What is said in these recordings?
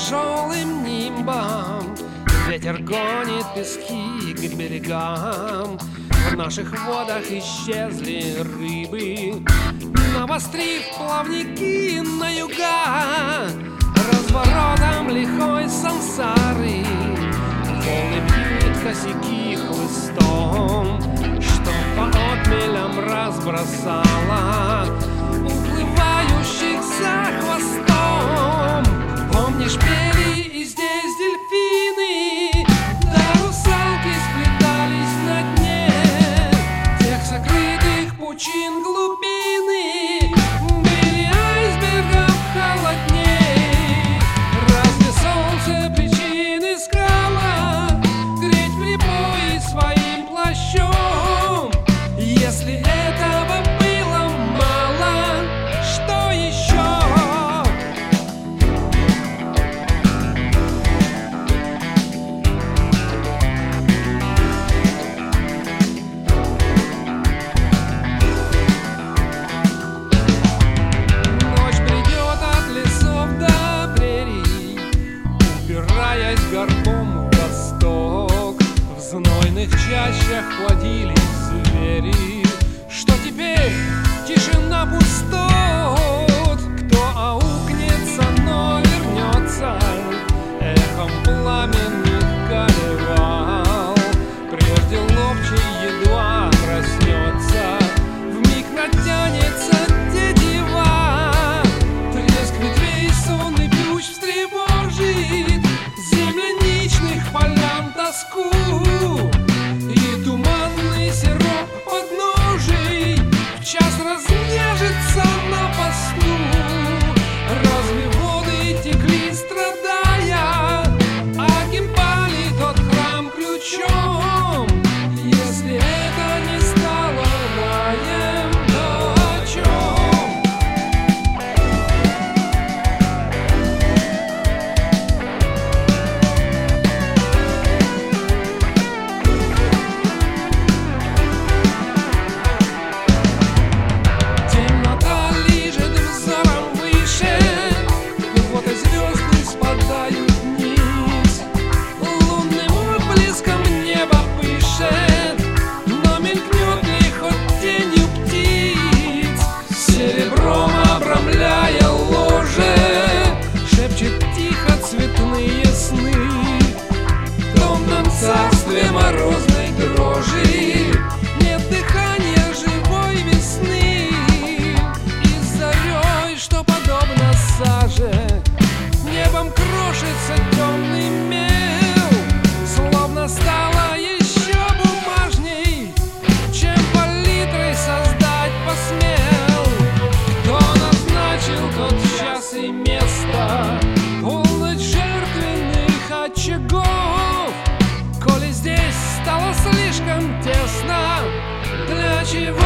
тяжелым нимбом. Ветер гонит пески к берегам. В наших водах исчезли рыбы, навострив плавники на юга. Разворотом лихой сансары волны бьют косяки хлыстом, что по отмелям разбросала уплывающих за хвостом. Помнишь, пели и здесь дельфины, да русалки сплетались на дне тех сокрытых пучин глубины. Были айсбергов холодней. Разве солнце причин искало греть прибои своим плащом? Если этого было мало, что еще? Ночь придет от лесов до прерий, упираясь горбом в восток. В знойных чащах плодились звери. Что теперь? Тишина пустот. Кто аукнется, но вернется эхом пламенных колевал. Прежде ловчий едва проснется, вмиг натянется тетива. Треск ветвей сонный ключ встревожит земляничных полян тоску. И туманный сироп подножий в час разнежится на посту. Разве воды текли, страдая, а гимпали тот храм ключом? Если это не стало раем, то о чем? Темнота лижет взором выше, вот и звезды спадают вниз. Лунным отблеском небо пышет, но мелькнет ли хоть тенью птиц? Серебром обрамляя ложе, шепчет тихо цветные сны. В томном царстве морозной дрожи нет дыхания живой весны. И с зарей, что подобно саже, небом крошится темный мел. Словно стало еще бумажней, чем палитрой создать посмел. Кто назначил тот час и место, полночь жертвенных очагов? Коли здесь стало слишком тесно, для чего?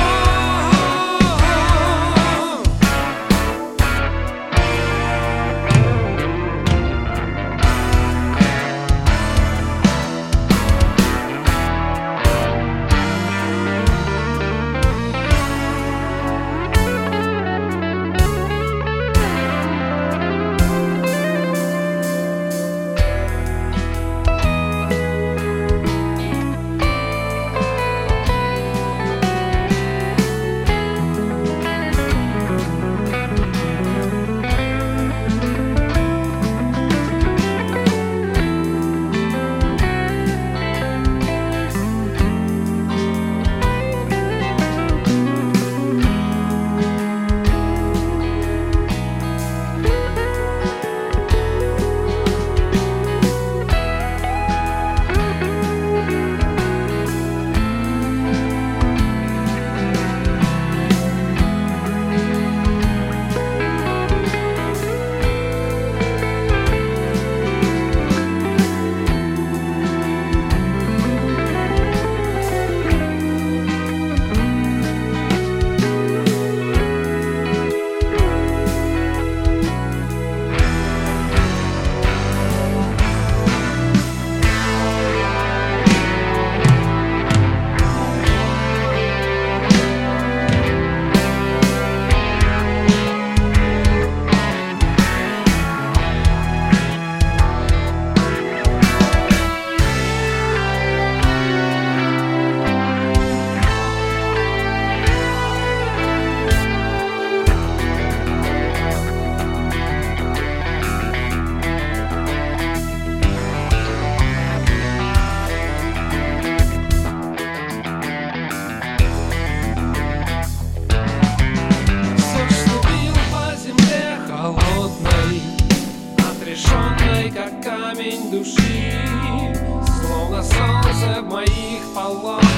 как камень души, словно солнце в моих полотнах.